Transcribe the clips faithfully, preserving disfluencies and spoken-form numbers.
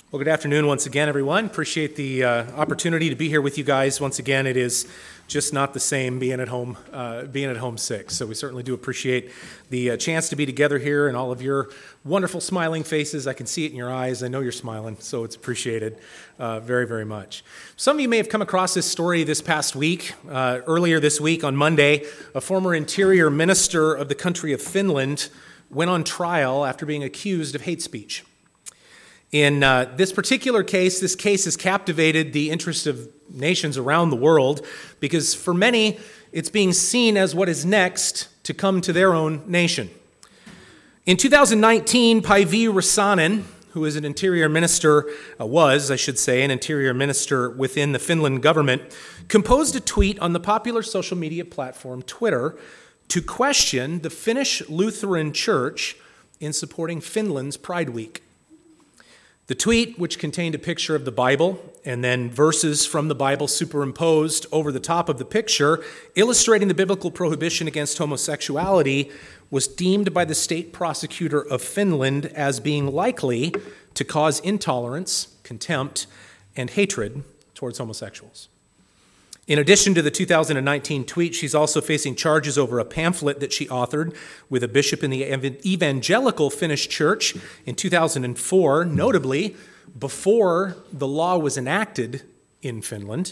Well, good afternoon once again, everyone. Appreciate the uh, opportunity to be here with you guys. Once again, it is just not the same being at home, uh, being at home sick. So we certainly do appreciate the uh, chance to be together here and all of your wonderful smiling faces. I can see it in your eyes. I know you're smiling, so it's appreciated uh, very, very much. Some of you may have come across this story this past week. Uh, earlier this week on Monday, a former interior minister of the country of Finland went on trial after being accused of hate speech. In uh, this particular case, this case has captivated the interest of nations around the world because for many, it's being seen as what is next to come to their own nation. In two thousand nineteen, Päivi Räsänen, who is an interior minister, uh, was, I should say, an interior minister within the Finland government, composed a tweet on the popular social media platform Twitter to question the Finnish Lutheran Church in supporting Finland's Pride Week. The tweet, which contained a picture of the Bible and then verses from the Bible superimposed over the top of the picture, illustrating the biblical prohibition against homosexuality, was deemed by the state prosecutor of Finland as being likely to cause intolerance, contempt, and hatred towards homosexuals. In addition to the two thousand nineteen tweet, she's also facing charges over a pamphlet that she authored with a bishop in the evangelical Finnish church in two thousand four, notably before the law was enacted in Finland,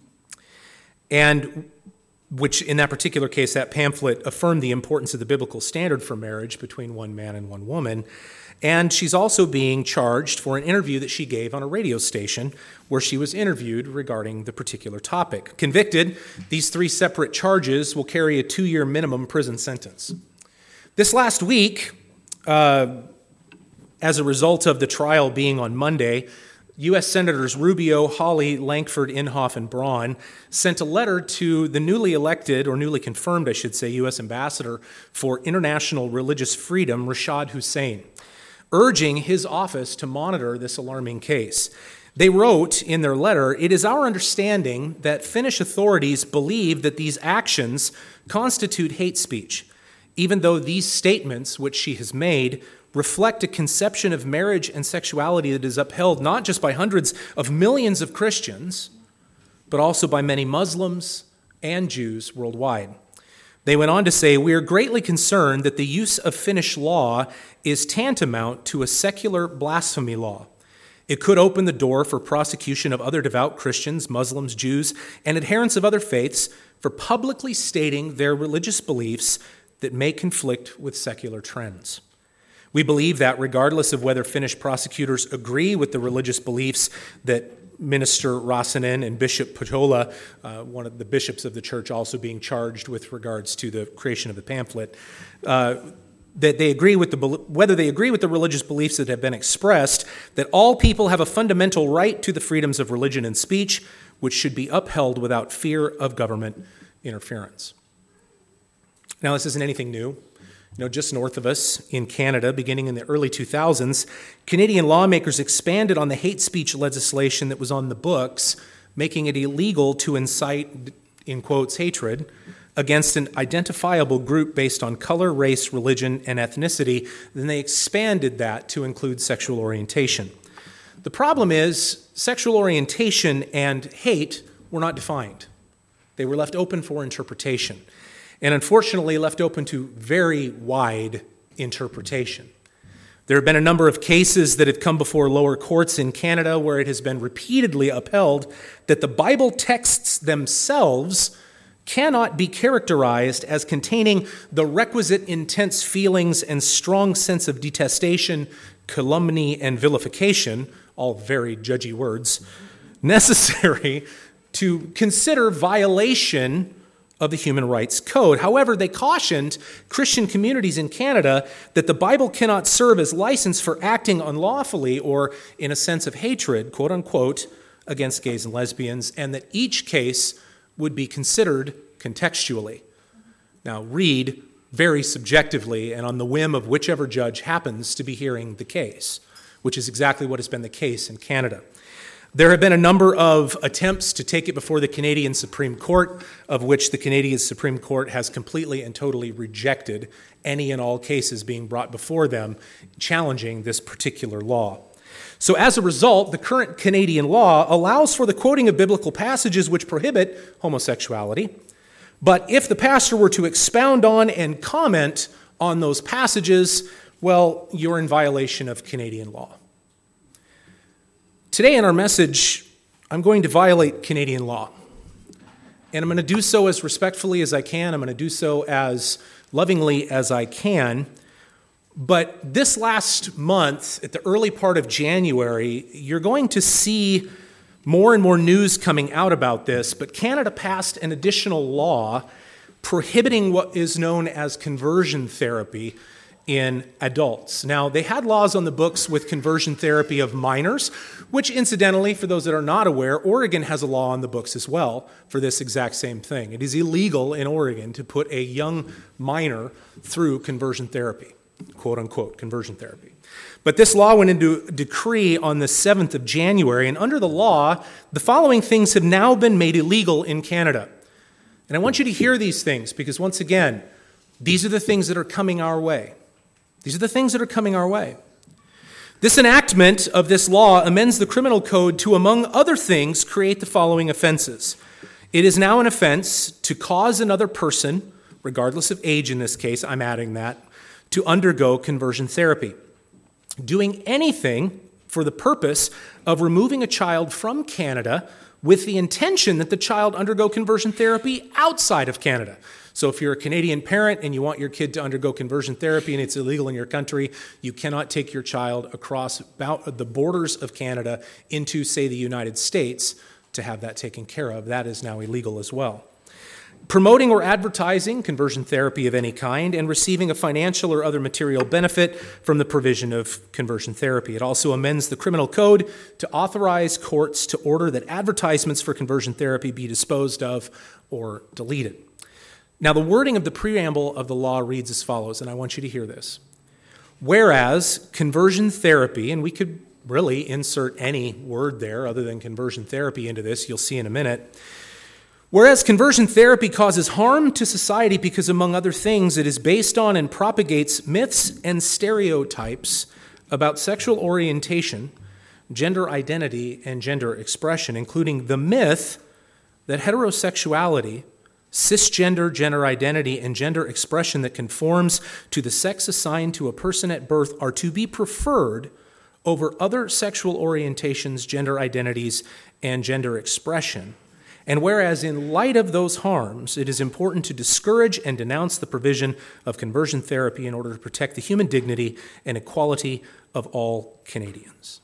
and which in that particular case, that pamphlet affirmed the importance of the biblical standard for marriage between one man and one woman. And she's also being charged for an interview that she gave on a radio station where she was interviewed regarding the particular topic. Convicted, these three separate charges will carry a two-year minimum prison sentence. This last week, uh, as a result of the trial being on Monday, U S Senators Rubio, Hawley, Lankford, Inhofe, and Braun sent a letter to the newly elected, or newly confirmed, I should say, U S Ambassador for International Religious Freedom, Rashad Hussain, urging his office to monitor this alarming case. They wrote in their letter, "It is our understanding that Finnish authorities believe that these actions constitute hate speech, even though these statements, which she has made, reflect a conception of marriage and sexuality that is upheld not just by hundreds of millions of Christians, but also by many Muslims and Jews worldwide." They went on to say, "We are greatly concerned that the use of Finnish law is tantamount to a secular blasphemy law. It could open the door for prosecution of other devout Christians, Muslims, Jews, and adherents of other faiths for publicly stating their religious beliefs that may conflict with secular trends. We believe that regardless of whether Finnish prosecutors agree with the religious beliefs that Minister Räsänen and Bishop Pohjola, uh, one of the bishops of the church also being charged with regards to the creation of the pamphlet, uh, that they agree with the whether they agree with the religious beliefs that have been expressed, that all people have a fundamental right to the freedoms of religion and speech, which should be upheld without fear of government interference." Now, this isn't anything new. You know, just north of us in Canada, beginning in the early two thousands, Canadian lawmakers expanded on the hate speech legislation that was on the books, making it illegal to incite, in quotes, hatred against an identifiable group based on color, race, religion, and ethnicity. Then they expanded that to include sexual orientation. The problem is sexual orientation and hate were not defined. They were left open for interpretation, and unfortunately left open to very wide interpretation. There have been a number of cases that have come before lower courts in Canada where it has been repeatedly upheld that the Bible texts themselves cannot be characterized as containing the requisite intense feelings and strong sense of detestation, calumny, and vilification, all very judgy words, necessary to consider violation of the Human Rights Code. However, they cautioned Christian communities in Canada that the Bible cannot serve as license for acting unlawfully or in a sense of hatred, quote unquote, against gays and lesbians, and that each case would be considered contextually. Now, read very subjectively and on the whim of whichever judge happens to be hearing the case, which is exactly what has been the case in Canada. There have been a number of attempts to take it before the Canadian Supreme Court, of which the Canadian Supreme Court has completely and totally rejected any and all cases being brought before them challenging this particular law. So as a result, the current Canadian law allows for the quoting of biblical passages which prohibit homosexuality. But if the pastor were to expound on and comment on those passages, well, you're in violation of Canadian law. Today in our message, I'm going to violate Canadian law. And I'm going to do so as respectfully as I can. I'm going to do so as lovingly as I can. But this last month, at the early part of January, you're going to see more and more news coming out about this, but Canada passed an additional law prohibiting what is known as conversion therapy in adults. Now, they had laws on the books with conversion therapy of minors, which incidentally, for those that are not aware, Oregon has a law on the books as well for this exact same thing. It is illegal in Oregon to put a young minor through conversion therapy, quote unquote, conversion therapy. But this law went into decree on the seventh of January, and under the law, the following things have now been made illegal in Canada. And I want you to hear these things because, once again, these are the things that are coming our way. These are the things that are coming our way. This enactment of this law amends the criminal code to, among other things, create the following offenses. It is now an offense to cause another person, regardless of age in this case, I'm adding that, to undergo conversion therapy. Doing anything for the purpose of removing a child from Canada with the intention that the child undergo conversion therapy outside of Canada. So if you're a Canadian parent and you want your kid to undergo conversion therapy and it's illegal in your country, you cannot take your child across the borders of Canada into, say, the United States to have that taken care of. That is now illegal as well. Promoting or advertising conversion therapy of any kind and receiving a financial or other material benefit from the provision of conversion therapy. It also amends the criminal code to authorize courts to order that advertisements for conversion therapy be disposed of or deleted. Now, the wording of the preamble of the law reads as follows, and I want you to hear this. Whereas conversion therapy, and we could really insert any word there other than conversion therapy into this, you'll see in a minute. Whereas conversion therapy causes harm to society because, among other things, it is based on and propagates myths and stereotypes about sexual orientation, gender identity, and gender expression, including the myth that heterosexuality, cisgender gender identity, and gender expression that conforms to the sex assigned to a person at birth are to be preferred over other sexual orientations, gender identities, and gender expression. And whereas in light of those harms, it is important to discourage and denounce the provision of conversion therapy in order to protect the human dignity and equality of all Canadians.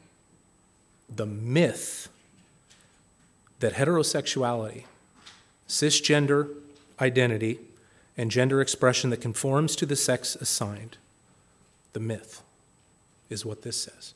The myth that heterosexuality, cisgender identity, and gender expression that conforms to the sex assigned, the myth is what this says.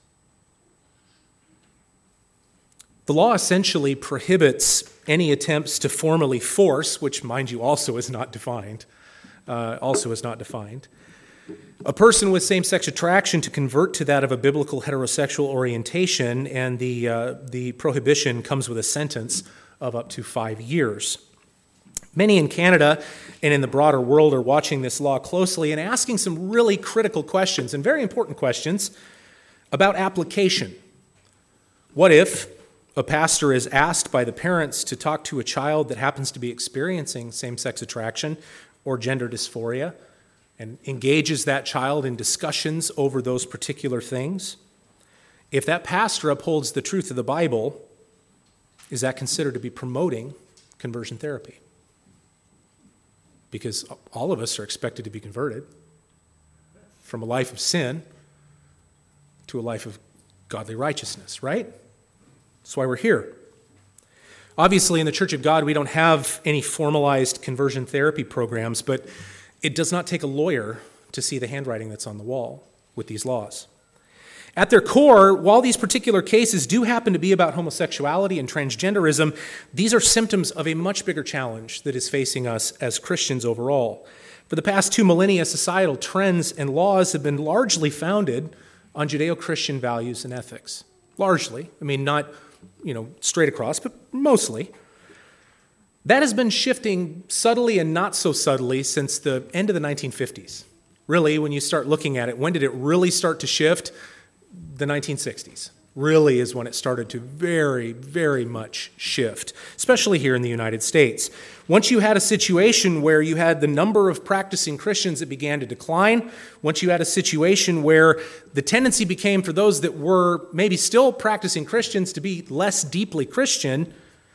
The law essentially prohibits any attempts to formally force, which, mind you, also is not defined, uh, also is not defined, a person with same-sex attraction to convert to that of a biblical heterosexual orientation, and the uh, the prohibition comes with a sentence of up to five years. Many in Canada and in the broader world are watching this law closely and asking some really critical questions and very important questions about application. What if a pastor is asked by the parents to talk to a child that happens to be experiencing same-sex attraction or gender dysphoria and engages that child in discussions over those particular things? If that pastor upholds the truth of the Bible, is that considered to be promoting conversion therapy? Because all of us are expected to be converted from a life of sin to a life of godly righteousness, right? That's why we're here. Obviously, in the Church of God, we don't have any formalized conversion therapy programs, but it does not take a lawyer to see the handwriting that's on the wall with these laws. At their core, while these particular cases do happen to be about homosexuality and transgenderism, these are symptoms of a much bigger challenge that is facing us as Christians overall. For the past two millennia, societal trends and laws have been largely founded on Judeo-Christian values and ethics. Largely. I mean, not, you know, straight across, but mostly. That has been shifting subtly and not so subtly since the end of the nineteen fifties. Really, when you start looking at it, when did it really start to shift? the nineteen sixties really is when it started to very, very much shift, especially here in the United States. Once you had a situation where you had the number of practicing Christians that began to decline, once you had a situation where the tendency became for those that were maybe still practicing Christians to be less deeply Christian,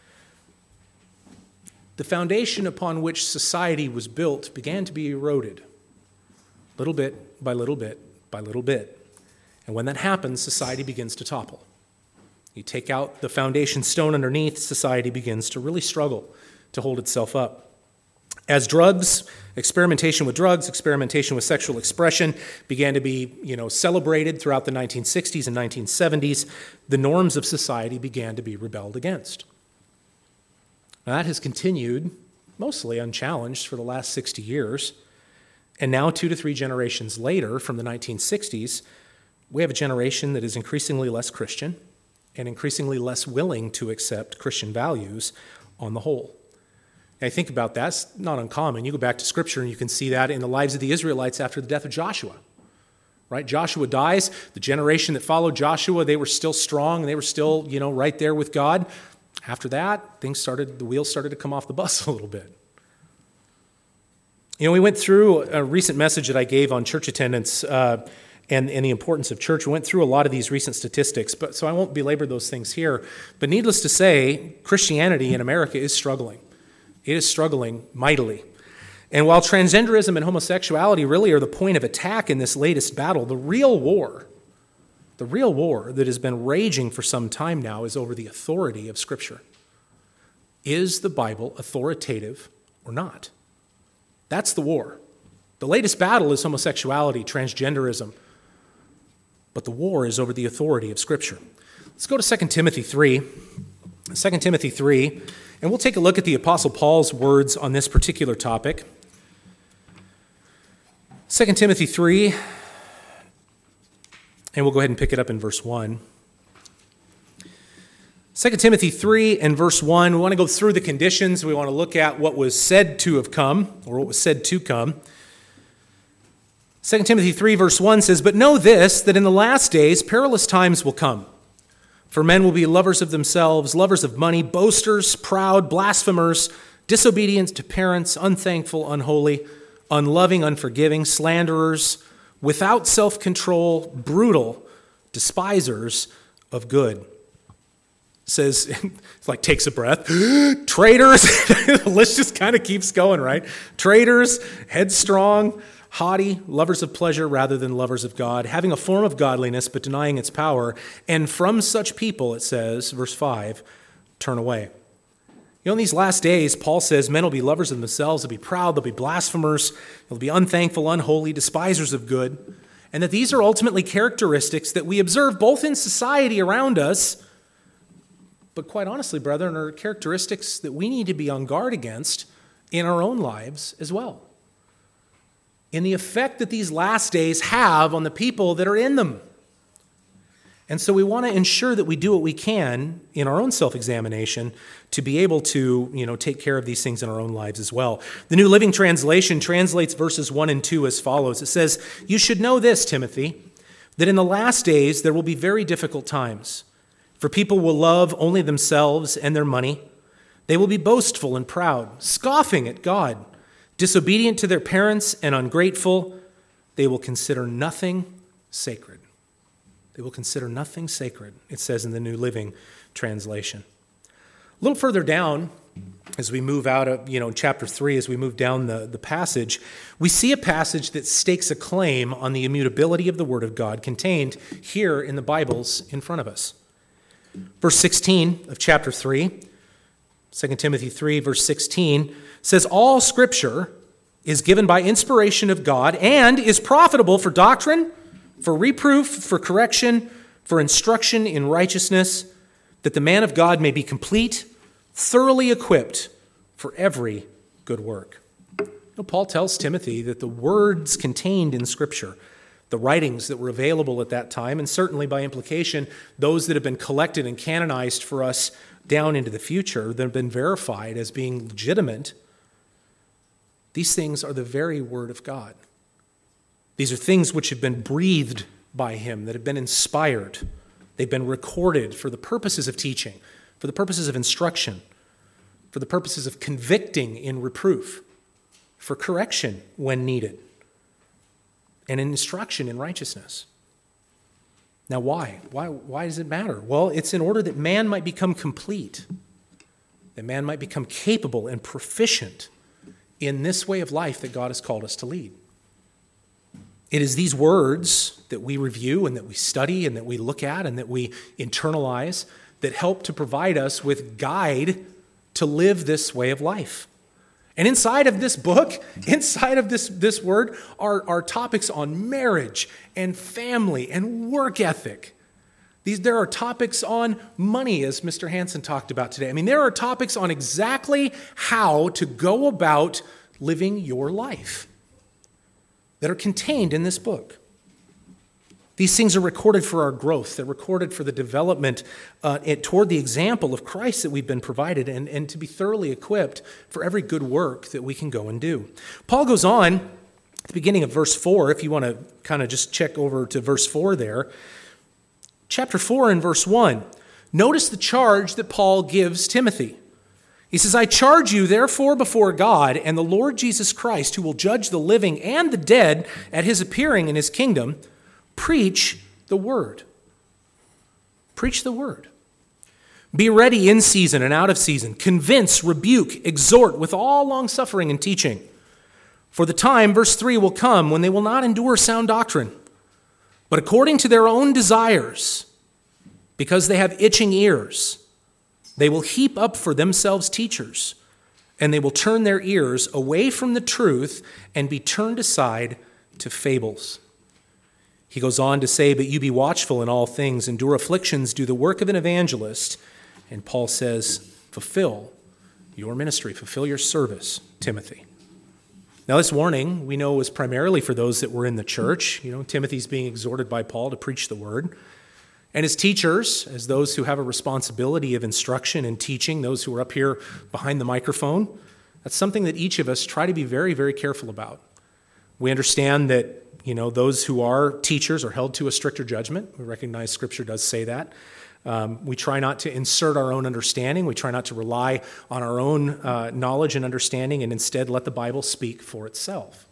the foundation upon which society was built began to be eroded, little bit by little bit by little bit. And when that happens, society begins to topple. You take out the foundation stone underneath, society begins to really struggle to hold itself up. As drugs, experimentation with drugs, experimentation with sexual expression began to be, you know, celebrated throughout the nineteen sixties and nineteen seventies, the norms of society began to be rebelled against. Now, that has continued mostly unchallenged for the last sixty years. And now, two to three generations later, from the nineteen sixties, we have a generation that is increasingly less Christian and increasingly less willing to accept Christian values on the whole. And I think about that, it's not uncommon. You go back to Scripture and you can see that in the lives of the Israelites after the death of Joshua. Right? Joshua dies. The generation that followed Joshua, they were still strong and they were still, you know, right there with God. After that, things started, the wheels started to come off the bus a little bit. You know, we went through a recent message that I gave on church attendance uh, and, and the importance of church. We went through a lot of these recent statistics, but so I won't belabor those things here. But needless to say, Christianity in America is struggling. It is struggling mightily. And while transgenderism and homosexuality really are the point of attack in this latest battle, the real war, the real war that has been raging for some time now is over the authority of Scripture. Is the Bible authoritative or not? That's the war. The latest battle is homosexuality, transgenderism. But the war is over the authority of Scripture. Let's go to Second Timothy three. Second Timothy three, and we'll take a look at the Apostle Paul's words on this particular topic. Second Timothy three, and we'll go ahead and pick it up in verse one. Second Timothy three and verse one, we want to go through the conditions. We want to look at what was said to have come, or what was said to come. Second Timothy three verse one says, "But know this, that in the last days perilous times will come. For men will be lovers of themselves, lovers of money, boasters, proud, blasphemers, disobedient to parents, unthankful, unholy, unloving, unforgiving, slanderers, without self-control, brutal, despisers of good." It says, it's like takes a breath, traitors, the list just kind of keeps going, right? Traitors, headstrong, haughty, lovers of pleasure rather than lovers of God, having a form of godliness but denying its power. And from such people, it says, verse five, turn away. You know, in these last days, Paul says men will be lovers of themselves, they'll be proud, they'll be blasphemers, they'll be unthankful, unholy, despisers of good, and that these are ultimately characteristics that we observe both in society around us, but quite honestly, brethren, are characteristics that we need to be on guard against in our own lives as well. In the effect that these last days have on the people that are in them. And so we want to ensure that we do what we can in our own self-examination to be able to, you know, take care of these things in our own lives as well. The New Living Translation translates verses one and two as follows. It says, "You should know this, Timothy, that in the last days there will be very difficult times. For people will love only themselves and their money. They will be boastful and proud, scoffing at God, disobedient to their parents and ungrateful. They will consider nothing sacred." They will consider nothing sacred, it says in the New Living Translation. A little further down, as we move out of, you know, chapter three, as we move down the, the passage, we see a passage that stakes a claim on the immutability of the Word of God contained here in the Bibles in front of us. Verse sixteen of chapter three, Second Timothy three, verse sixteen, says, "All Scripture is given by inspiration of God and is profitable for doctrine, for reproof, for correction, for instruction in righteousness, that the man of God may be complete, thoroughly equipped for every good work." You know, Paul tells Timothy that the words contained in Scripture, the writings that were available at that time, and certainly by implication, those that have been collected and canonized for us down into the future, that have been verified as being legitimate, these things are the very Word of God. These are things which have been breathed by him, that have been inspired. They've been recorded for the purposes of teaching, for the purposes of instruction, for the purposes of convicting in reproof, for correction when needed, and instruction in righteousness. Now, why? Why, why does it matter? Well, it's in order that man might become complete, that man might become capable and proficient in this way of life that God has called us to lead. It is these words that we review and that we study and that we look at and that we internalize that help to provide us with guide to live this way of life. And inside of this book, inside of this, this word, are, are topics on marriage and family and work ethic. These, there are topics on money, as Mister Hansen talked about today. I mean, there are topics on exactly how to go about living your life that are contained in this book. These things are recorded for our growth. They're recorded for the development uh, toward the example of Christ that we've been provided and, and to be thoroughly equipped for every good work that we can go and do. Paul goes on at the beginning of verse four, if you want to kind of just check over to verse four there. Chapter four and verse one. Notice the charge that Paul gives Timothy. He says, I charge you therefore before God and the Lord Jesus Christ, who will judge the living and the dead at his appearing in his kingdom, preach the word. Preach the word. Be ready in season and out of season. Convince, rebuke, exhort with all longsuffering and teaching. For the time, verse three, will come when they will not endure sound doctrine, but according to their own desires, because they have itching ears, they will heap up for themselves teachers, and they will turn their ears away from the truth and be turned aside to fables. He goes on to say, but you be watchful in all things, endure afflictions, do the work of an evangelist. And Paul says, fulfill your ministry, fulfill your service, Timothy. Now this warning we know was primarily for those that were in the church. You know, Timothy's being exhorted by Paul to preach the word. And as teachers, as those who have a responsibility of instruction and teaching, those who are up here behind the microphone, that's something that each of us try to be very, very careful about. We understand that, you know, those who are teachers are held to a stricter judgment. We recognize Scripture does say that. Um, we try not to insert our own understanding. We try not to rely on our own uh, knowledge and understanding, and instead let the Bible speak for itself.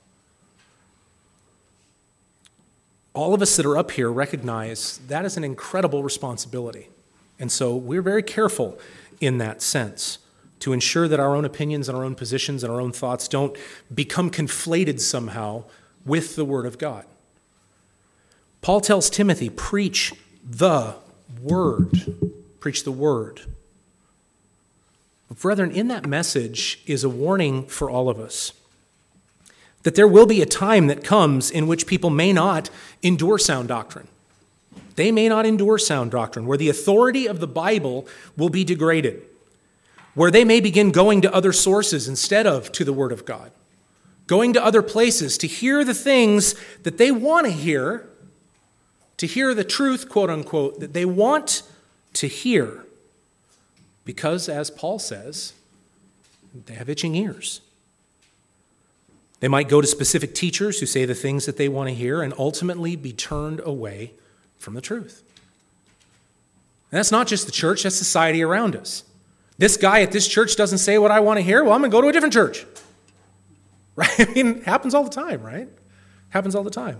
All of us that are up here recognize that is an incredible responsibility. And so we're very careful in that sense to ensure that our own opinions and our own positions and our own thoughts don't become conflated somehow with the Word of God. Paul tells Timothy, preach the Word. Preach the Word. But brethren, in that message is a warning for all of us that there will be a time that comes in which people may not endure sound doctrine. They may not endure sound doctrine, where the authority of the Bible will be degraded, where they may begin going to other sources instead of to the Word of God, going to other places to hear the things that they want to hear, to hear the truth, quote unquote, that they want to hear, because, as Paul says, they have itching ears. They might go to specific teachers who say the things that they want to hear and ultimately be turned away from the truth. And that's not just the church, that's society around us. This guy at this church doesn't say what I want to hear, well, I'm going to go to a different church. Right? I mean, it happens all the time, right? Happens all the time.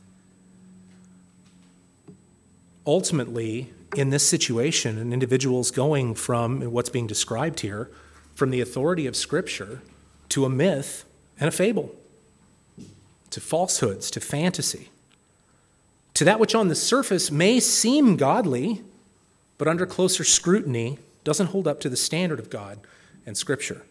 Ultimately, in this situation, an individual's going from what's being described here, from the authority of Scripture to a myth and a fable, to falsehoods, to fantasy, to that which on the surface may seem godly, but under closer scrutiny doesn't hold up to the standard of God and Scripture.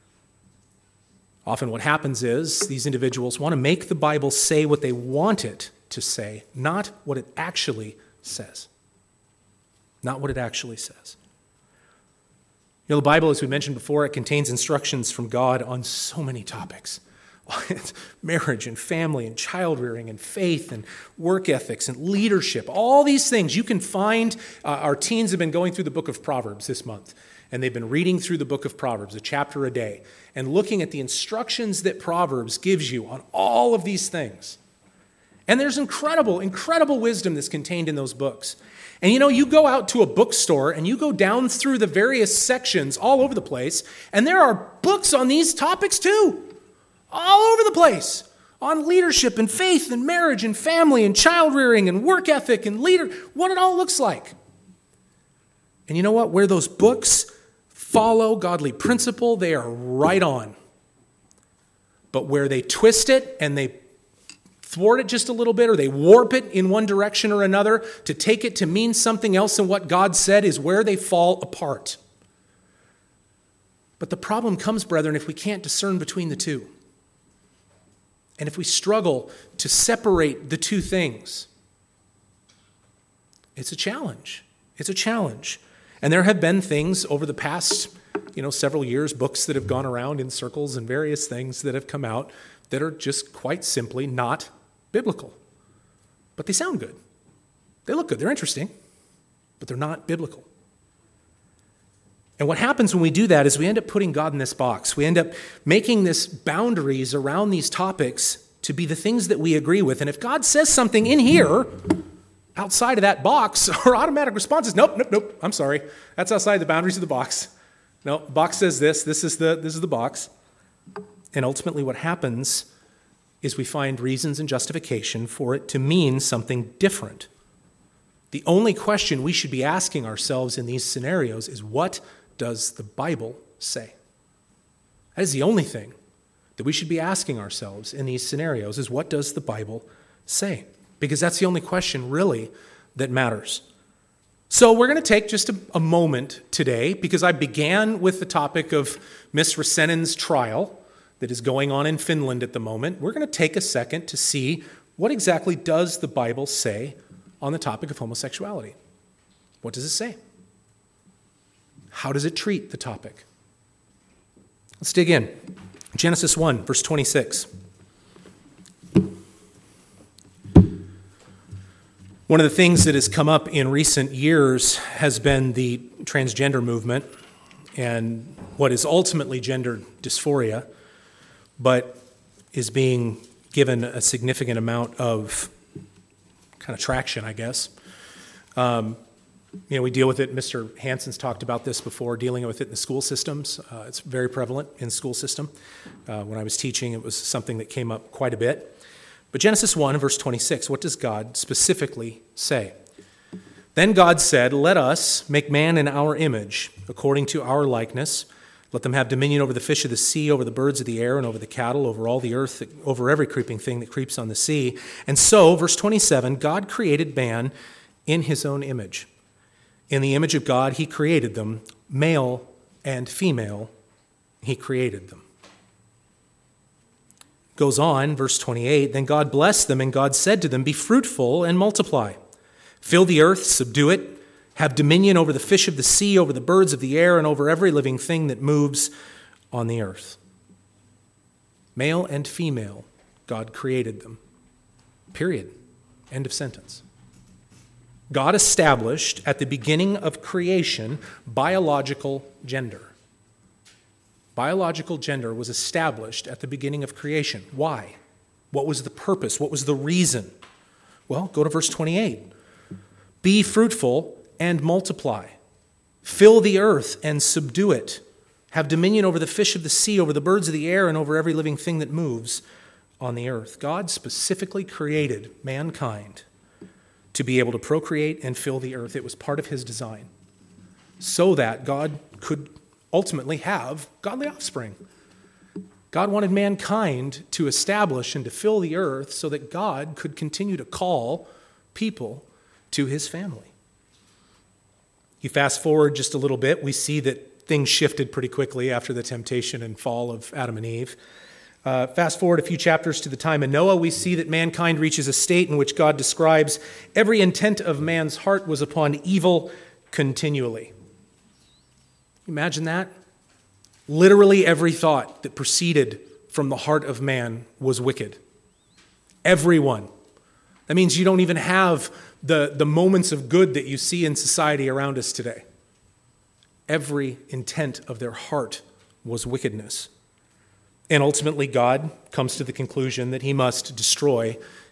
Often what happens is these individuals want to make the Bible say what they want it to say, not what it actually says. Not what it actually says. You know, the Bible, as we mentioned before, it contains instructions from God on so many topics. Marriage and family and child rearing and faith and work ethics and leadership. All these things you can find. Uh, our teens have been going through the book of Proverbs this month. And they've been reading through the book of Proverbs, a chapter a day, and looking at the instructions that Proverbs gives you on all of these things. And there's incredible, incredible wisdom that's contained in those books. And you know, you go out to a bookstore and you go down through the various sections all over the place, and there are books on these topics too, all over the place, on leadership and faith and marriage and family and child rearing and work ethic and leader, what it all looks like. And you know what? Where those books follow godly principle, they are right on. But where they twist it and they thwart it just a little bit, or they warp it in one direction or another to take it to mean something else than what God said, is where they fall apart. But the problem comes, brethren, if we can't discern between the two. And if we struggle to separate the two things. It's a challenge. It's a challenge. And there have been things over the past, you know, several years, books that have gone around in circles and various things that have come out that are just quite simply not biblical. But they sound good. They look good. They're interesting. But they're not biblical. And what happens when we do that is we end up putting God in this box. We end up making this boundaries around these topics to be the things that we agree with. And if God says something in here outside of that box, our automatic response is, nope, nope, nope, I'm sorry. That's outside the boundaries of the box. No, the box says this. This is the, this is the box. And ultimately what happens is we find reasons and justification for it to mean something different. The only question we should be asking ourselves in these scenarios is, what does the Bible say? That is the only thing that we should be asking ourselves in these scenarios, is what does the Bible say? Because that's the only question really that matters. So we're going to take just a, a moment today, because I began with the topic of Miss Räsänen's trial that is going on in Finland at the moment. We're going to take a second to see what exactly does the Bible say on the topic of homosexuality. What does it say? How does it treat the topic? Let's dig in. Genesis one, verse twenty-six. One of the things that has come up in recent years has been the transgender movement and what is ultimately gender dysphoria, but is being given a significant amount of kind of traction, I guess. Um, you know, we deal with it. Mister Hansen's talked about this before, dealing with it in the school systems. Uh, it's very prevalent in the school system. Uh, when I was teaching, it was something that came up quite a bit. But Genesis one, verse twenty-six, what does God specifically say? Then God said, "Let us make man in our image, according to our likeness. Let them have dominion over the fish of the sea, over the birds of the air, and over the cattle, over all the earth, over every creeping thing that creeps on the sea." And so, verse twenty-seven, God created man in his own image. In the image of God, he created them, male and female, he created them. Goes on, verse twenty-eight, then God blessed them, and God said to them, "Be fruitful and multiply. Fill the earth, subdue it, have dominion over the fish of the sea, over the birds of the air, and over every living thing that moves on the earth." Male and female, God created them. Period. End of sentence. God established at the beginning of creation biological gender. Biological gender was established at the beginning of creation. Why? What was the purpose? What was the reason? Well, go to verse twenty-eight. Be fruitful and multiply. Fill the earth and subdue it. Have dominion over the fish of the sea, over the birds of the air, and over every living thing that moves on the earth. God specifically created mankind to be able to procreate and fill the earth. It was part of his design, so that God could ultimately have godly offspring. God wanted mankind to establish and to fill the earth so that God could continue to call people to his family. You fast forward just a little bit, we see that things shifted pretty quickly after the temptation and fall of Adam and Eve. Uh, fast forward a few chapters to the time of Noah, we see that mankind reaches a state in which God describes every intent of man's heart was upon evil continually. Imagine that. Literally every thought that proceeded from the heart of man was wicked. Everyone. That means you don't even have the, the moments of good that you see in society around us today. Every intent of their heart was wickedness. And ultimately God comes to the conclusion that he must destroy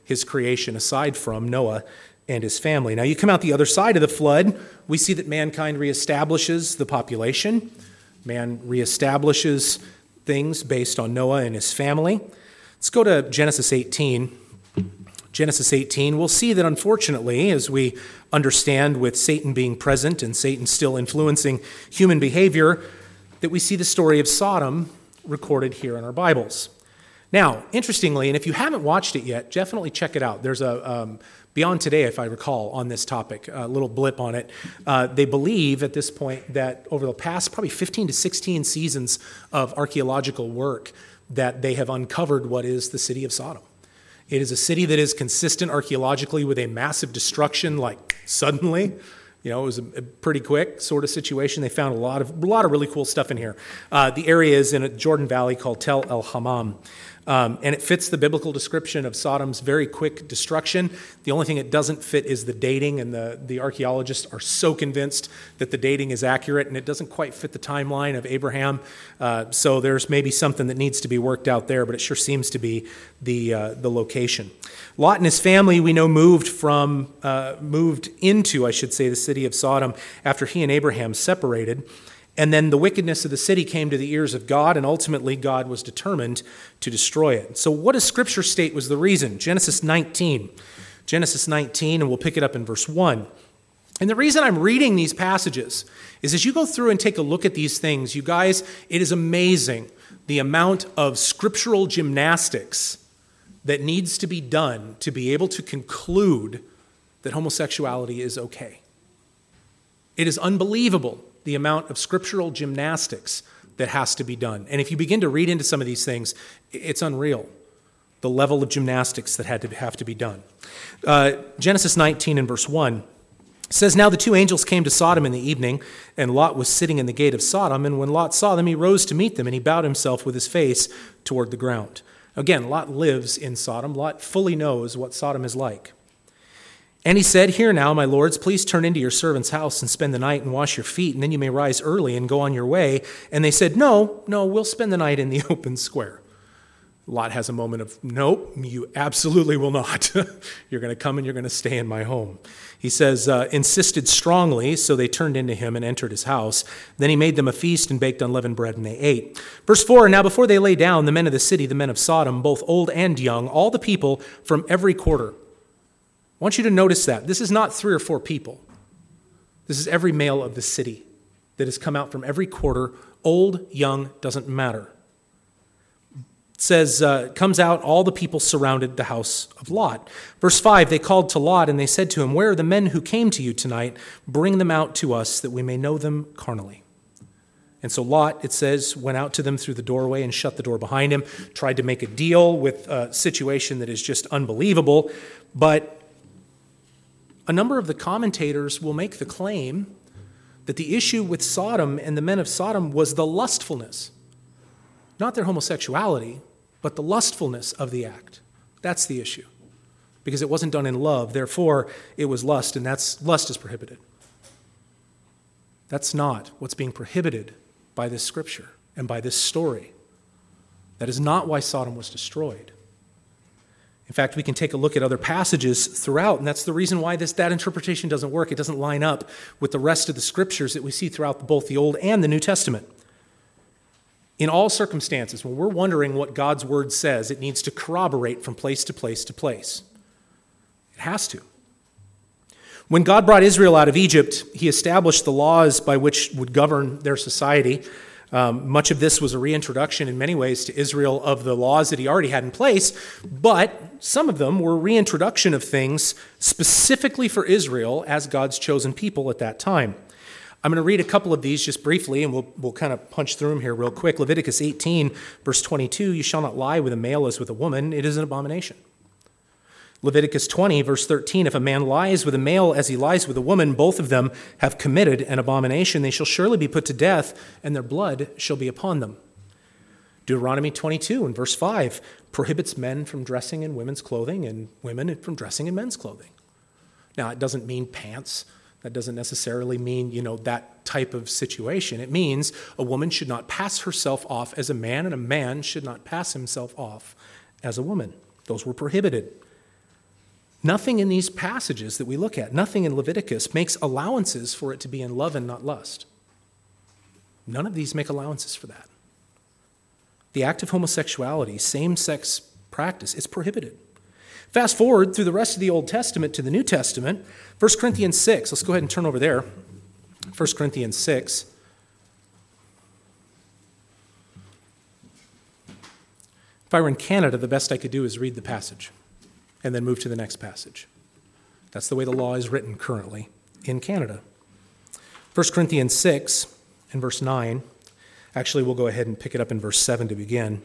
his creation aside from Noah and his family. Now you come out the other side of the flood, we see that mankind reestablishes the population. Man reestablishes things based on Noah and his family. Let's go to Genesis eighteen. Genesis eighteen, we'll see that unfortunately, as we understand with Satan being present and Satan still influencing human behavior, that we see the story of Sodom recorded here in our Bibles. Now, interestingly, and if you haven't watched it yet, definitely check it out. There's a um, Beyond Today, if I recall, on this topic, a little blip on it. Uh, they believe at this point that over the past probably fifteen to sixteen seasons of archaeological work that they have uncovered what is the city of Sodom. It is a city that is consistent archaeologically with a massive destruction, like suddenly. You know, it was a, a pretty quick sort of situation. They found a lot of a lot of really cool stuff in here. Uh, the area is in a Jordan Valley called Tel El Hammam. Um, and it fits the biblical description of Sodom's very quick destruction. The only thing it doesn't fit is the dating, and the, the archaeologists are so convinced that the dating is accurate, and it doesn't quite fit the timeline of Abraham. Uh, so there's maybe something that needs to be worked out there, but it sure seems to be the uh, the location. Lot and his family, we know, moved from uh, moved into, I should say, the city of Sodom after he and Abraham separated. And then the wickedness of the city came to the ears of God, and ultimately God was determined to destroy it. So what does Scripture state was the reason? Genesis nineteen. Genesis nineteen, and we'll pick it up in verse one. And the reason I'm reading these passages is as you go through and take a look at these things, you guys, it is amazing the amount of scriptural gymnastics that needs to be done to be able to conclude that homosexuality is okay. It is unbelievable the amount of scriptural gymnastics that has to be done. And if you begin to read into some of these things, it's unreal, the level of gymnastics that had to have to be done. Uh, Genesis nineteen and verse one says, "Now the two angels came to Sodom in the evening, and Lot was sitting in the gate of Sodom. And when Lot saw them, he rose to meet them, and he bowed himself with his face toward the ground." Again, Lot lives in Sodom. Lot fully knows what Sodom is like. "And he said, 'Here now, my lords, please turn into your servant's house and spend the night and wash your feet, and then you may rise early and go on your way.' And they said, 'No, no, we'll spend the night in the open square.'" Lot has a moment of, "Nope, you absolutely will not. You're going to come and you're going to stay in my home." He says, uh, insisted strongly, so they turned into him and entered his house. Then he made them a feast and baked unleavened bread, and they ate. Verse four, "Now before they lay down, the men of the city, the men of Sodom, both old and young, all the people from every quarter." I want you to notice that. This is not three or four people. This is every male of the city that has come out from every quarter. Old, young, doesn't matter. It says, uh, comes out, all the people surrounded the house of Lot. Verse five, "They called to Lot, and they said to him, 'Where are the men who came to you tonight? Bring them out to us, that we may know them carnally.' And so Lot, it says, went out to them through the doorway and shut the door behind him, tried to make a deal with a situation that is just unbelievable. But a number of the commentators will make the claim that the issue with Sodom and the men of Sodom was the lustfulness. Not their homosexuality, but the lustfulness of the act. That's the issue. Because it wasn't done in love, therefore it was lust, and that's lust is prohibited. That's not what's being prohibited by this scripture and by this story. That is not why Sodom was destroyed. In fact, we can take a look at other passages throughout, and that's the reason why this that interpretation doesn't work. It doesn't line up with the rest of the scriptures that we see throughout both the Old and the New Testament. In all circumstances, when we're wondering what God's word says, it needs to corroborate from place to place to place. It has to. When God brought Israel out of Egypt, he established the laws by which would govern their society. Um, much of this was a reintroduction in many ways to Israel of the laws that he already had in place, but some of them were reintroduction of things specifically for Israel as God's chosen people at that time. I'm going to read a couple of these just briefly, and we'll we'll kind of punch through them here real quick. Leviticus eighteen, verse twenty-two, "You shall not lie with a male as with a woman. It is an abomination." Leviticus twenty, verse thirteen, "If a man lies with a male as he lies with a woman, both of them have committed an abomination. They shall surely be put to death, and their blood shall be upon them." Deuteronomy twenty-two and verse five prohibits men from dressing in women's clothing and women from dressing in men's clothing. Now, it doesn't mean pants. That doesn't necessarily mean, you know, that type of situation. It means a woman should not pass herself off as a man, and a man should not pass himself off as a woman. Those were prohibited. Nothing in these passages that we look at, nothing in Leviticus makes allowances for it to be in love and not lust. None of these make allowances for that. The act of homosexuality, same-sex practice, is prohibited. Fast forward through the rest of the Old Testament to the New Testament, First Corinthians six. Let's go ahead and turn over there. First Corinthians six. If I were in Canada, the best I could do is read the passage and then move to the next passage. That's the way the law is written currently in Canada. First Corinthians six and verse nine. Actually, we'll go ahead and pick it up in verse seven to begin.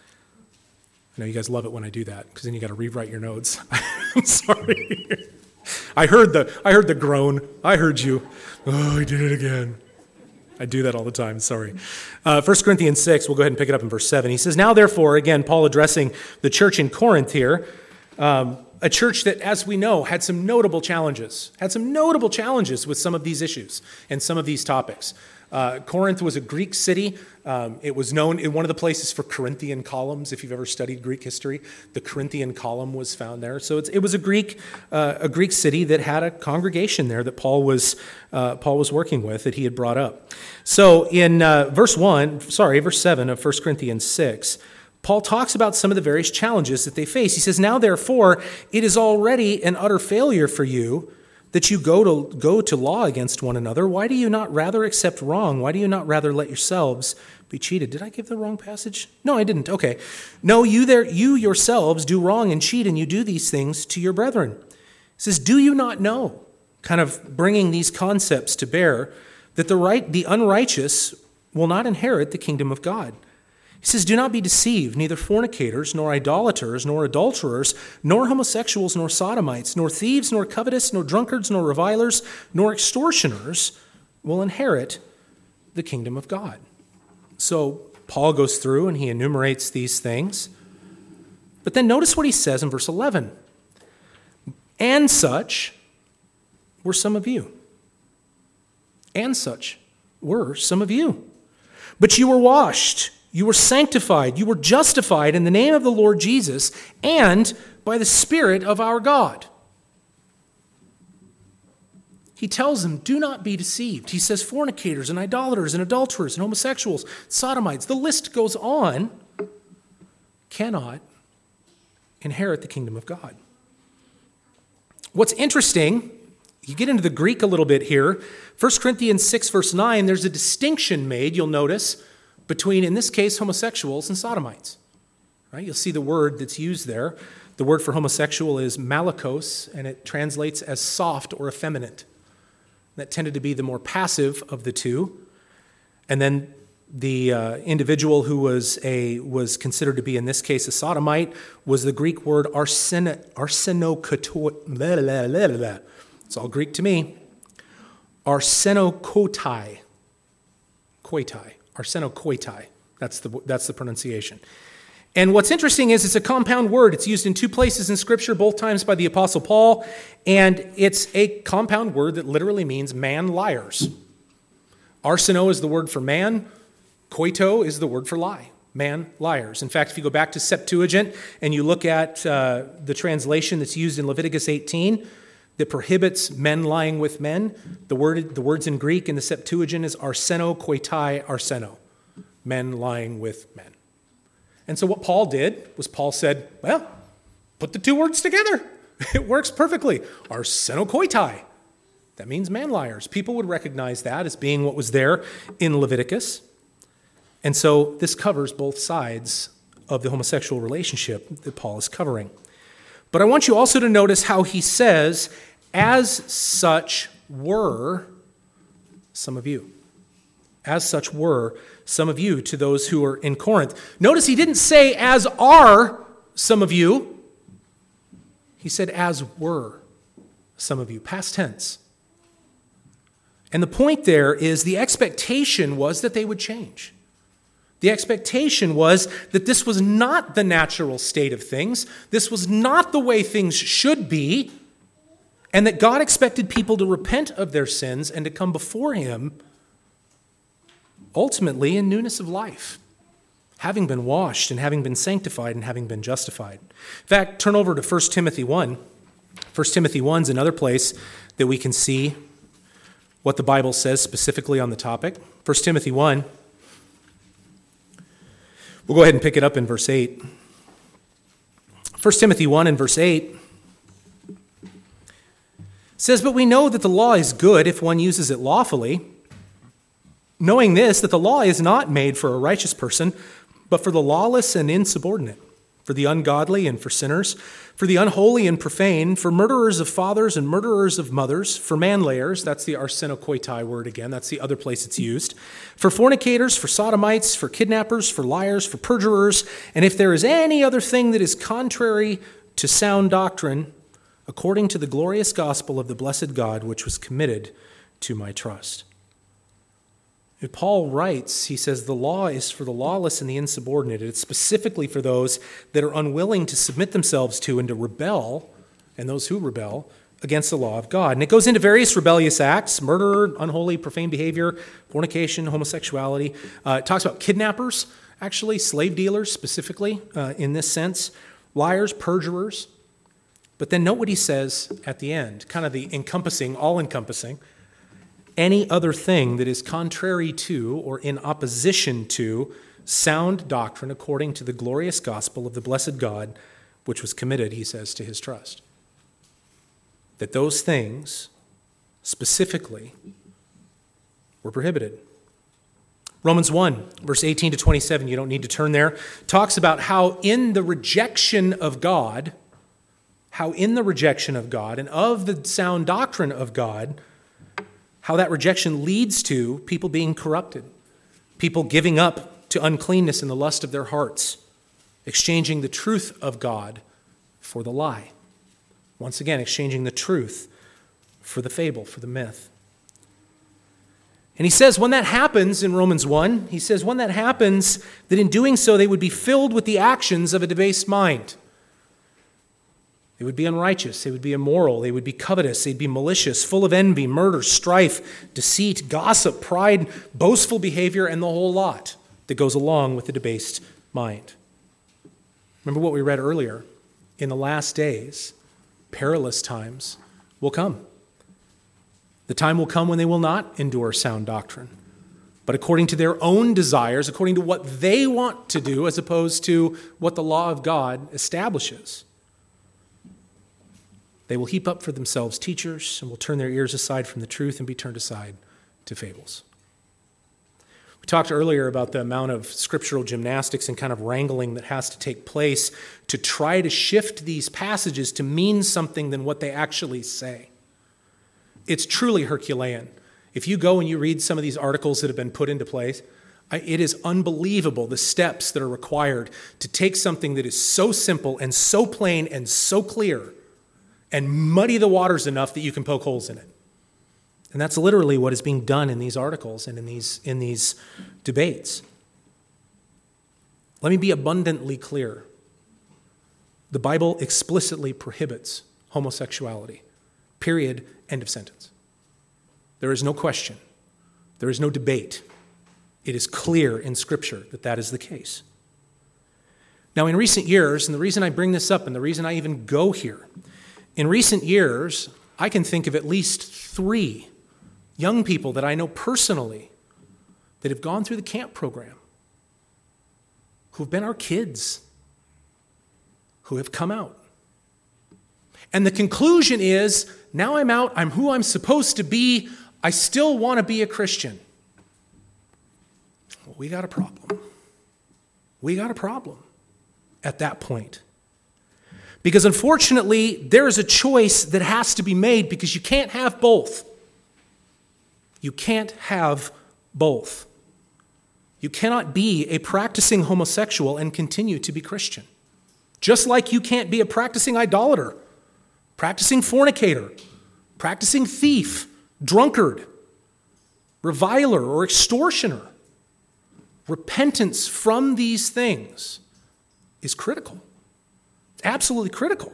I know you guys love it when I do that, because then you got to rewrite your notes. I'm sorry. I heard the I heard the groan. I heard you. Oh, he did it again. I do that all the time. Sorry. Uh, First Corinthians six, we'll go ahead and pick it up in verse seven. He says, "Now therefore," again, Paul addressing the church in Corinth here, um, a church that, as we know, had some notable challenges, had some notable challenges with some of these issues and some of these topics. Uh, Corinth was a Greek city. Um, it was known in one of the places for Corinthian columns. If you've ever studied Greek history, the Corinthian column was found there. So it's, it was a Greek, uh, a Greek city that had a congregation there that Paul was uh, Paul was working with, that he had brought up. So in uh, verse one, sorry, verse seven of First Corinthians six, Paul talks about some of the various challenges that they face. He says, "Now therefore, it is already an utter failure for you that you go to go to law against one another. Why do you not rather accept wrong? Why do you not rather let yourselves be cheated?" Did I give the wrong passage? No, I didn't. Okay. "No, you there, you yourselves do wrong and cheat, and you do these things to your brethren." He says, "Do you not know?" Kind of bringing these concepts to bear, that the right, the unrighteous will not inherit the kingdom of God. He says, "Do not be deceived, neither fornicators, nor idolaters, nor adulterers, nor homosexuals, nor sodomites, nor thieves, nor covetous, nor drunkards, nor revilers, nor extortioners will inherit the kingdom of God." So Paul goes through and he enumerates these things. But then notice what he says in verse eleven. "And such were some of you." And such were some of you. "But you were washed, you were sanctified, you were justified in the name of the Lord Jesus and by the Spirit of our God." He tells them, do not be deceived. He says fornicators and idolaters and adulterers and homosexuals, sodomites, the list goes on, cannot inherit the kingdom of God. What's interesting, you get into the Greek a little bit here. First Corinthians six, verse nine, there's a distinction made, you'll notice, between, in this case, homosexuals and sodomites. Right? You'll see the word that's used there. The word for homosexual is malakos, and it translates as soft or effeminate. That tended to be the more passive of the two. And then the uh, individual who was a was considered to be, in this case, a sodomite, was the Greek word arseno, arsenokotai. It's all Greek to me. Arsenokotai. Koitai. Arsenokoitai. That's the, that's the pronunciation. And what's interesting is it's a compound word. It's used in two places in Scripture, both times by the Apostle Paul, and it's a compound word that literally means man liars. Arseno is the word for man. Koito is the word for lie. Man liars. In fact, if you go back to Septuagint and you look at uh, the translation that's used in Leviticus eighteen that prohibits men lying with men, the word the words in Greek in the Septuagint is arseno koitai arseno, men lying with men. And so what Paul did was Paul said, well, put the two words together. It works perfectly. Arseno koitai. That means man liars. People would recognize that as being what was there in Leviticus. And so this covers both sides of the homosexual relationship that Paul is covering. But I want you also to notice how he says, as such were some of you. As such were some of you, to those who are in Corinth. Notice he didn't say, as are some of you. He said, as were some of you, past tense. And the point there is the expectation was that they would change. The expectation was that this was not the natural state of things. This was not the way things should be. And that God expected people to repent of their sins and to come before him ultimately in newness of life, having been washed and having been sanctified and having been justified. In fact, turn over to First Timothy one. First Timothy one is another place that we can see what the Bible says specifically on the topic. First Timothy one, we'll go ahead and pick it up in verse eight. First Timothy one and verse eight says, "But we know that the law is good if one uses it lawfully, knowing this, that the law is not made for a righteous person, but for the lawless and insubordinate, for the ungodly and for sinners, for the unholy and profane, for murderers of fathers and murderers of mothers, for manlayers," that's the arsenokoitai word again, that's the other place it's used, "for fornicators, for sodomites, for kidnappers, for liars, for perjurers, and if there is any other thing that is contrary to sound doctrine, according to the glorious gospel of the blessed God, which was committed to my trust." If Paul writes, he says the law is for the lawless and the insubordinate. It's specifically for those that are unwilling to submit themselves to and to rebel, and those who rebel, against the law of God. And it goes into various rebellious acts: murder, unholy, profane behavior, fornication, homosexuality. Uh, it talks about kidnappers, actually, slave dealers specifically uh, in this sense, liars, perjurers. But then note what he says at the end, kind of the encompassing, all-encompassing, any other thing that is contrary to or in opposition to sound doctrine according to the glorious gospel of the blessed God, which was committed, he says, to his trust. That those things specifically were prohibited. Romans one, verse eighteen to twenty-seven, you don't need to turn there, talks about how in the rejection of God, how in the rejection of God and of the sound doctrine of God, how that rejection leads to people being corrupted, people giving up to uncleanness in the lust of their hearts, exchanging the truth of God for the lie. Once again, exchanging the truth for the fable, for the myth. And he says when that happens in Romans one, he says when that happens, that in doing so they would be filled with the actions of a debased mind. They would be unrighteous, they would be immoral, they would be covetous, they'd be malicious, full of envy, murder, strife, deceit, gossip, pride, boastful behavior, and the whole lot that goes along with the debased mind. Remember what we read earlier. In the last days, perilous times will come. The time will come when they will not endure sound doctrine, but according to their own desires, according to what they want to do, as opposed to what the law of God establishes. They will heap up for themselves teachers and will turn their ears aside from the truth and be turned aside to fables. We talked earlier about the amount of scriptural gymnastics and kind of wrangling that has to take place to try to shift these passages to mean something than what they actually say. It's truly Herculean. If you go and you read some of these articles that have been put into place, it is unbelievable the steps that are required to take something that is so simple and so plain and so clear and muddy the waters enough that you can poke holes in it. And that's literally what is being done in these articles and in these, in these debates. Let me be abundantly clear. The Bible explicitly prohibits homosexuality. Period. End of sentence. There is no question. There is no debate. It is clear in Scripture that that is the case. Now, in recent years, and the reason I bring this up and the reason I even go here, in recent years, I can think of at least three young people that I know personally that have gone through the camp program, who've been our kids, who have come out. And the conclusion is, now I'm out, I'm who I'm supposed to be, I still want to be a Christian. Well, we got a problem. We got a problem at that point. Because unfortunately, there is a choice that has to be made because you can't have both. You can't have both. You cannot be a practicing homosexual and continue to be Christian. Just like you can't be a practicing idolater, practicing fornicator, practicing thief, drunkard, reviler, or extortioner. Repentance from these things is critical. Absolutely critical.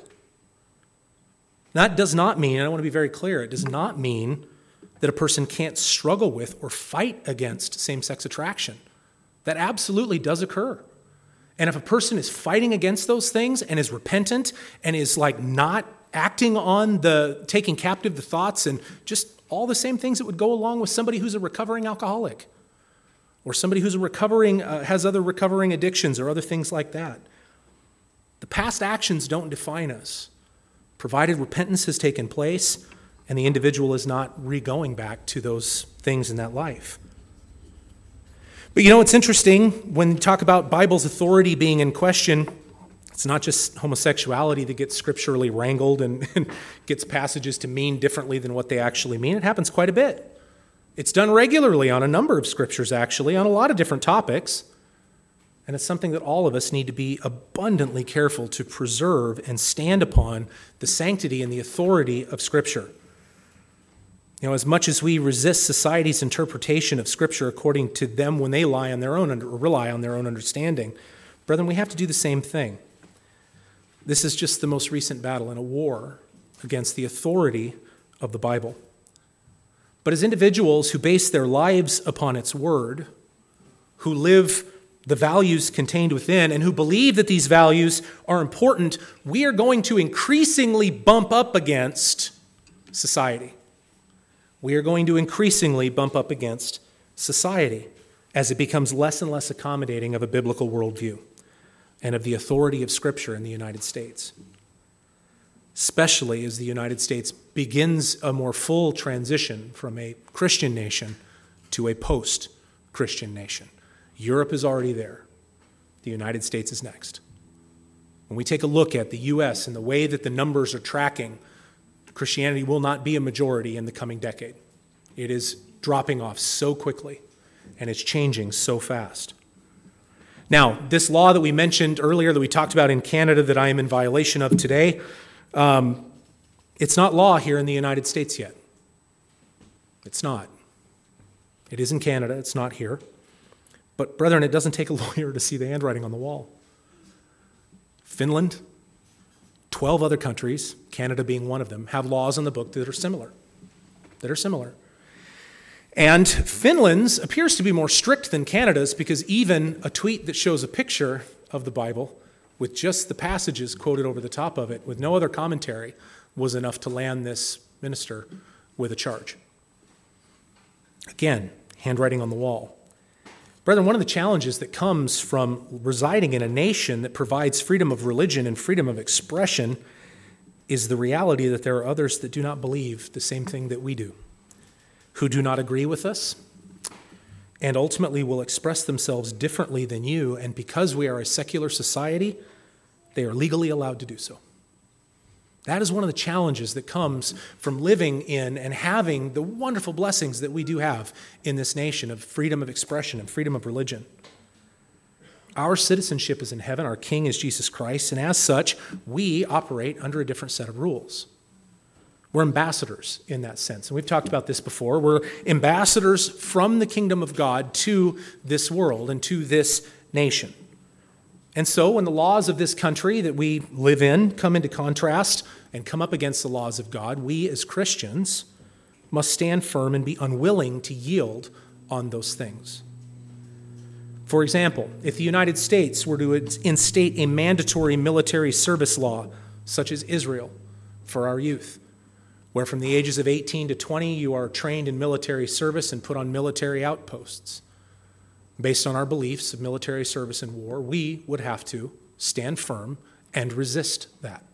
That does not mean, and I want to be very clear, it does not mean that a person can't struggle with or fight against same-sex attraction. That absolutely does occur. And if a person is fighting against those things and is repentant and is like not acting on the, taking captive the thoughts and just all the same things that would go along with somebody who's a recovering alcoholic or somebody who's a recovering, uh, has other recovering addictions or other things like that. The past actions don't define us, provided repentance has taken place and the individual is not re-going back to those things in that life. But you know, it's interesting when you talk about Bible's authority being in question, it's not just homosexuality that gets scripturally wrangled and, and gets passages to mean differently than what they actually mean. It happens quite a bit. It's done regularly on a number of scriptures, actually, on a lot of different topics. And it's something that all of us need to be abundantly careful to preserve and stand upon the sanctity and the authority of Scripture. You know, as much as we resist society's interpretation of Scripture according to them when they lie on their own or rely on their own understanding, brethren, we have to do the same thing. This is just the most recent battle in a war against the authority of the Bible. But as individuals who base their lives upon its word, who live the values contained within, and who believe that these values are important, we are going to increasingly bump up against society. We are going to increasingly bump up against society as it becomes less and less accommodating of a biblical worldview and of the authority of Scripture in the United States, especially as the United States begins a more full transition from a Christian nation to a post-Christian nation. Europe is already there. The United States is next. When we take a look at the U S and the way that the numbers are tracking, Christianity will not be a majority in the coming decade. It is dropping off so quickly, and it's changing so fast. Now, this law that we mentioned earlier, that we talked about in Canada, that I am in violation of today, um, it's not law here in the United States yet. It's not. It is in Canada. It's not here. But, brethren, it doesn't take a lawyer to see the handwriting on the wall. Finland, twelve other countries, Canada being one of them, have laws on the book that are similar. That are similar. And Finland's appears to be more strict than Canada's because even a tweet that shows a picture of the Bible with just the passages quoted over the top of it, with no other commentary, was enough to land this minister with a charge. Again, handwriting on the wall. Brethren, one of the challenges that comes from residing in a nation that provides freedom of religion and freedom of expression is the reality that there are others that do not believe the same thing that we do, who do not agree with us, and ultimately will express themselves differently than you, and because we are a secular society, they are legally allowed to do so. That is one of the challenges that comes from living in and having the wonderful blessings that we do have in this nation of freedom of expression and freedom of religion. Our citizenship is in heaven, our King is Jesus Christ, and as such, we operate under a different set of rules. We're ambassadors in that sense, and we've talked about this before. We're ambassadors from the kingdom of God to this world and to this nation. And so when the laws of this country that we live in come into contrast and come up against the laws of God, we as Christians must stand firm and be unwilling to yield on those things. For example, if the United States were to instate a mandatory military service law, such as Israel, for our youth, where from the ages of eighteen to twenty you are trained in military service and put on military outposts, based on our beliefs of military service and war, we would have to stand firm and resist that.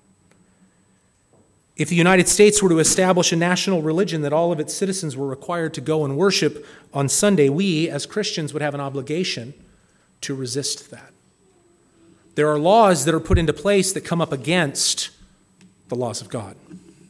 If the United States were to establish a national religion that all of its citizens were required to go and worship on Sunday, we as Christians would have an obligation to resist that. There are laws that are put into place that come up against the laws of God.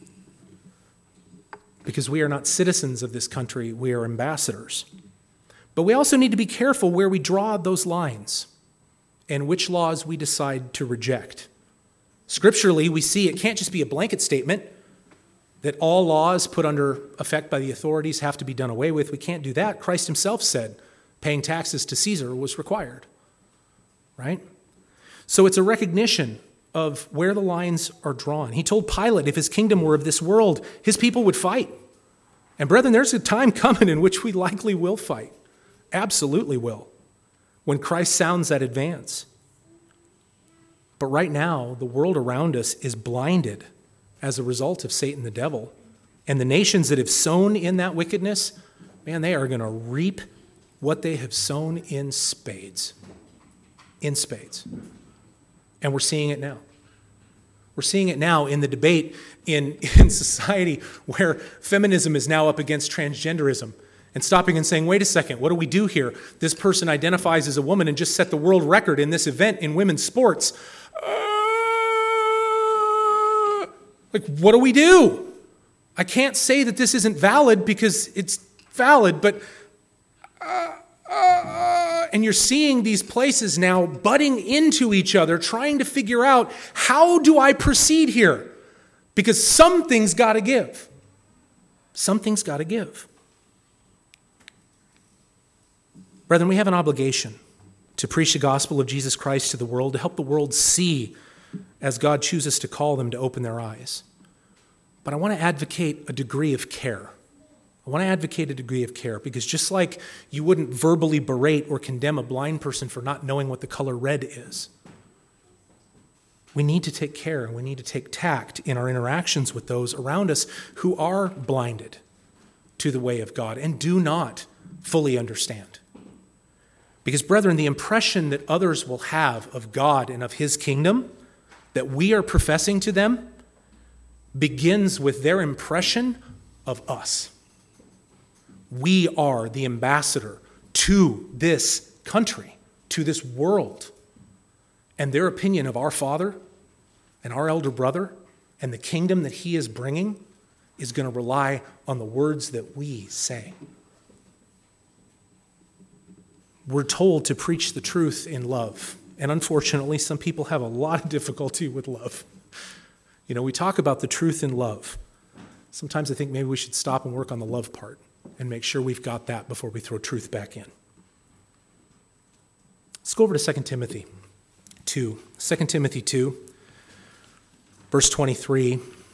Because we are not citizens of this country, we are ambassadors. But we also need to be careful where we draw those lines and which laws we decide to reject. Scripturally, we see it can't just be a blanket statement that all laws put under effect by the authorities have to be done away with. We can't do that. Christ himself said paying taxes to Caesar was required, right? So it's a recognition of where the lines are drawn. He told Pilate if his kingdom were of this world, his people would fight. And brethren, there's a time coming in which we likely will fight. Absolutely will, when Christ sounds that advance. But right now, the world around us is blinded as a result of Satan the devil. And the nations that have sown in that wickedness, man, they are going to reap what they have sown in spades. In spades. And we're seeing it now. We're seeing it now in the debate in, in society where feminism is now up against transgenderism and stopping and saying, wait a second, what do we do here? This person identifies as a woman and just set the world record in this event in women's sports. Uh, like, what do we do? I can't say that this isn't valid because it's valid, but uh, uh, and you're seeing these places now butting into each other, trying to figure out, how do I proceed here? Because something's got to give. Something's got to give. Brethren, we have an obligation to preach the gospel of Jesus Christ to the world, to help the world see as God chooses to call them to open their eyes. But I want to advocate a degree of care. I want to advocate a degree of care because just like you wouldn't verbally berate or condemn a blind person for not knowing what the color red is, we need to take care and we need to take tact in our interactions with those around us who are blinded to the way of God and do not fully understand. Because, brethren, the impression that others will have of God and of his kingdom that we are professing to them begins with their impression of us. We are the ambassador to this country, to this world. And their opinion of our Father and our elder brother and the kingdom that he is bringing is going to rely on the words that we say. We're told to preach the truth in love. And unfortunately, some people have a lot of difficulty with love. You know, we talk about the truth in love. Sometimes I think maybe we should stop and work on the love part and make sure we've got that before we throw truth back in. Let's go over to Second Timothy two. Second Timothy two, verse twenty-three.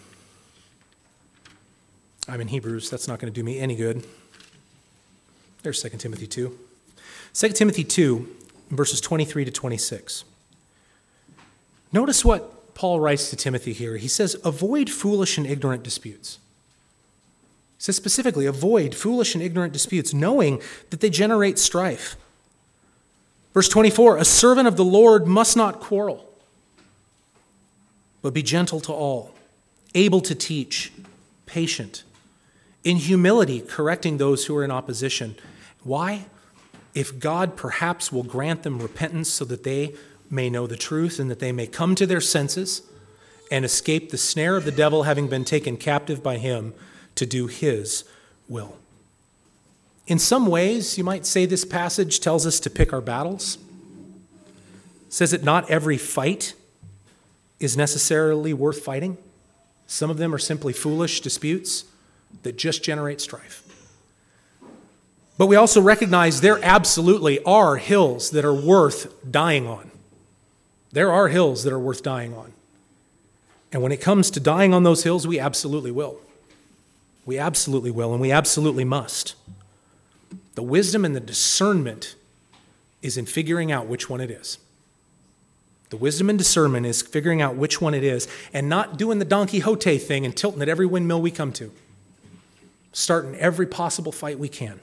I'm in Hebrews. That's not going to do me any good. There's Second Timothy two. Second Timothy two, verses twenty-three to twenty-six. Notice what Paul writes to Timothy here. He says, avoid foolish and ignorant disputes. He says specifically, avoid foolish and ignorant disputes, knowing that they generate strife. Verse twenty-four, a servant of the Lord must not quarrel, but be gentle to all, able to teach, patient, in humility correcting those who are in opposition. Why? If God perhaps will grant them repentance so that they may know the truth and that they may come to their senses and escape the snare of the devil, having been taken captive by him to do his will. In some ways, you might say this passage tells us to pick our battles. It says that not every fight is necessarily worth fighting. Some of them are simply foolish disputes that just generate strife. But we also recognize there absolutely are hills that are worth dying on. There are hills that are worth dying on. And when it comes to dying on those hills, we absolutely will. We absolutely will, and we absolutely must. The wisdom and the discernment is in figuring out which one it is. The wisdom and discernment is figuring out which one it is and not doing the Don Quixote thing and tilting at every windmill we come to. Starting every possible fight we can.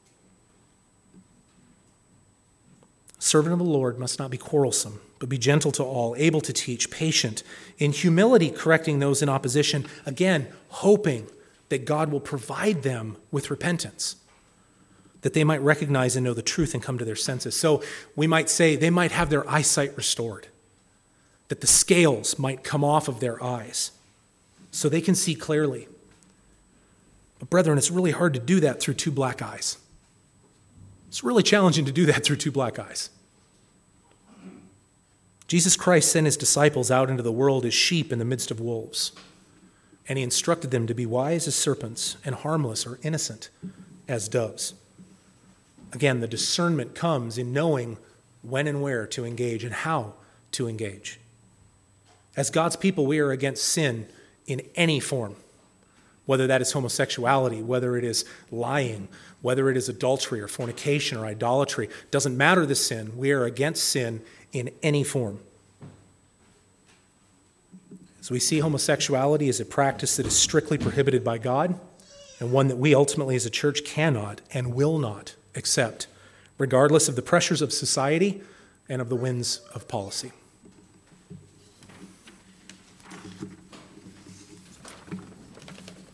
Servant of the Lord must not be quarrelsome, but be gentle to all, able to teach, patient, in humility correcting those in opposition, again, hoping that God will provide them with repentance, that they might recognize and know the truth and come to their senses. So we might say they might have their eyesight restored, that the scales might come off of their eyes so they can see clearly. But brethren, it's really hard to do that through two black eyes. It's really challenging to do that through two black eyes. Jesus Christ sent his disciples out into the world as sheep in the midst of wolves, and he instructed them to be wise as serpents and harmless or innocent as doves. Again, the discernment comes in knowing when and where to engage and how to engage. As God's people, we are against sin in any form, whether that is homosexuality, whether it is lying, whether it is adultery or fornication or idolatry. Doesn't matter the sin. We are against sin in any form. So we see homosexuality as a practice that is strictly prohibited by God, and one that we ultimately as a church cannot and will not accept, regardless of the pressures of society and of the winds of policy.